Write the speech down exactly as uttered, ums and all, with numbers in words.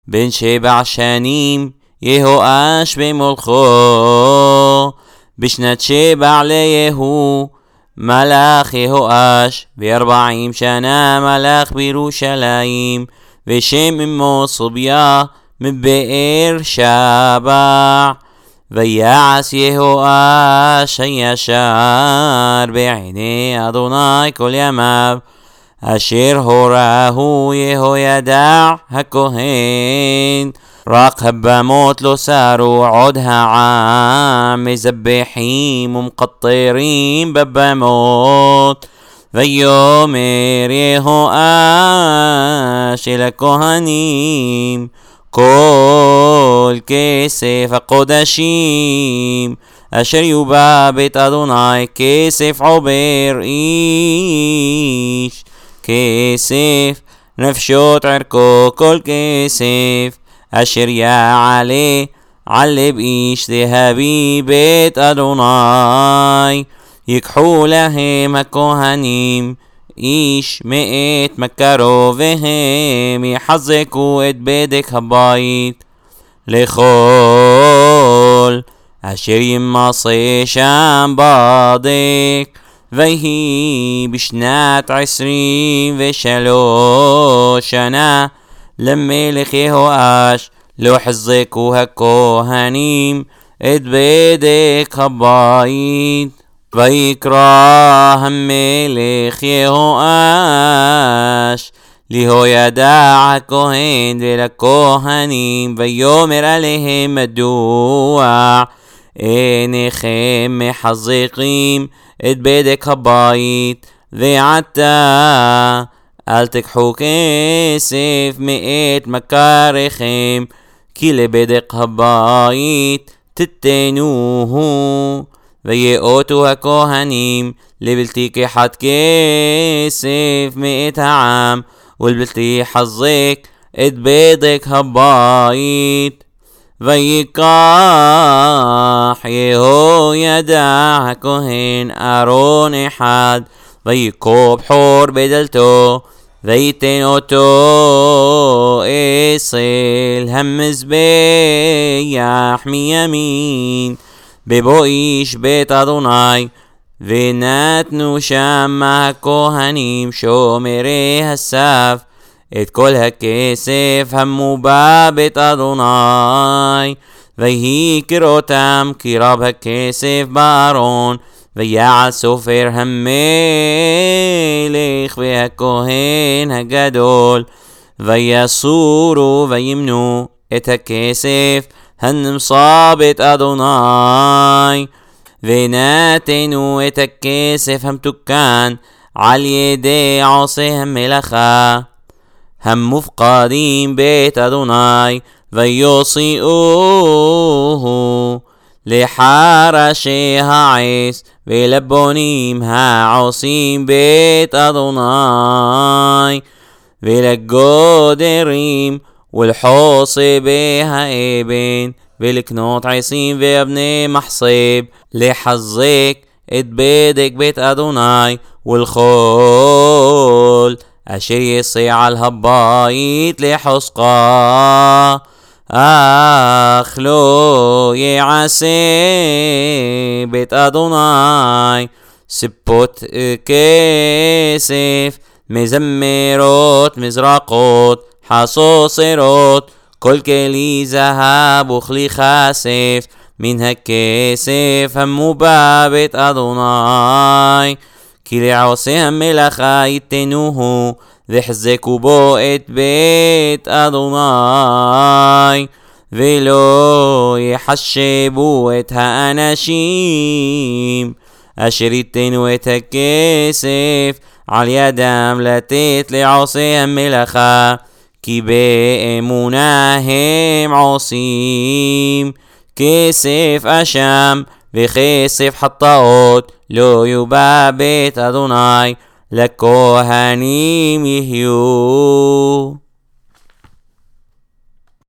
בן שבע שנים יהואש במולכו, בשנת שבע ליהוא מלך יהואש, וארבעים שנה מלך בירושלים, ושם אמו צוביה מבאר שבע. ויעש יהואש הישר בעיני אדוני כל ימיו, אשר הורהו יהוידע הכהן. רק הבמות לא סרו עוד העם, מזבחים ומקטרים בבמות. ויאמר יהואש אל הכהנים, כל כסף הקודשים אשר יובא בית אדוני כסף עובר איש, כסף נפשות ערכו כל כסף אשר יעלה על לב איש להביא בית אדוני. ייקחו להם הכהנים איש מאת מכרו, והם יחזקו את בדק הבית לכל אשר ימסה שם בדק. ויהי בשנת עשרים ושלוש שנה למלך יהואש, לא חזקו הכהנים את בדק הבית. ויקרא המלך יהואש ליהוידע הכהן ולכהנים, ויאמר עליהם, מדוע אינכם מחזקים את בדק הבית? ועתה אל תקחו כסף מאת מכריכם, כי לבדק הבית תתנוהו. ויאותו הכהנים לבלתי קחת כסף מאת העם, ולבלתי יחזק את בדק הבית. ויקח יהוידע הכהן ארון אחד, ויקוב חור בדלתו, ויתן אותו אצל המזבח מימין בבוא איש בית אדוני. ונתנו שם הכהנים שומרי הסף את כל הכסף המובא בית אדוני. ויהי אותם כי רב הכסף בארון. ויעש סופר המלך והכהן הגדול, ויסורו וימנו את הכסף הנמצא בית אדוני. ונתנו את הכסף המתוקן על ידי עושי המלאכה המופקדים בית אדוני, ויוציאוהו לחרשי העץ ולבונים העושים בית אדוני, ולגודרים ולחוסבי האבן, ולקנות עשים ואבני מחסב, לחזק את בדק בית אדוני, ולכל אשר יסע על הבית לחוזקה. אך לא יעשה בית אדוני ספות כסף, מזמרות, מזרקות, חסוסרות, כל כלי זהב וכלי כסף מן הכסף המובא בית אדוני. כי לעושי המלאכה יתנוהו, וחזקו בו את בית אדוני, ולא יחשבו את האנשים אשר יתנו את הכסף על ידם לתת לעושי המלאכה, כי באמונה הם עושים. כסף אשם וכסף חטאות לא יובא בית אדוני, לכהנים יהיו.